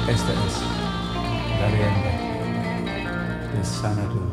Esta es la leyenda de Xanadu.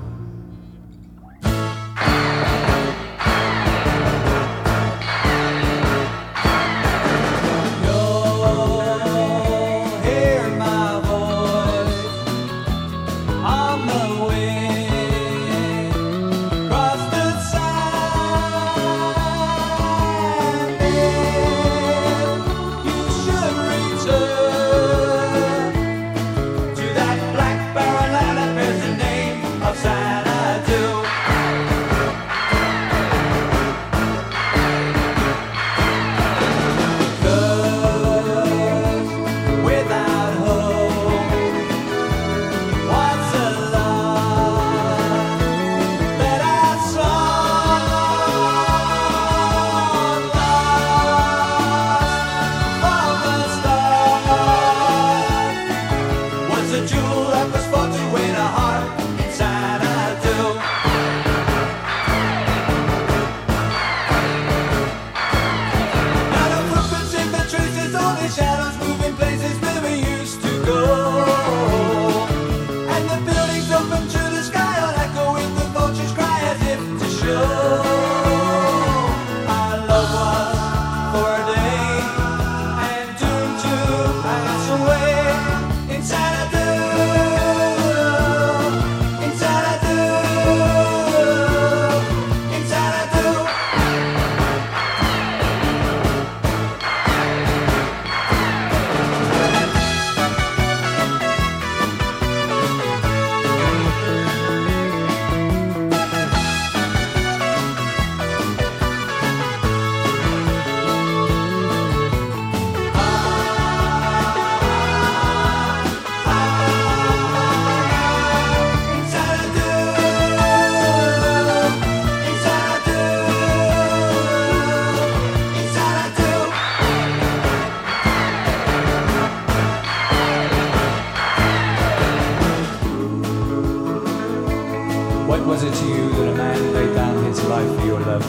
What was it to you that a man laid down his life for your love?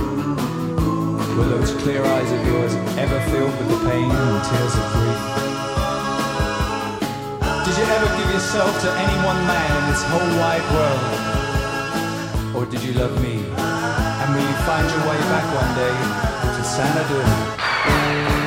Were those clear eyes of yours ever filled with the pain and tears of grief? Did you ever give yourself to any one man in this whole wide world? Or did you love me? And will you find your way back one day to Xanadu?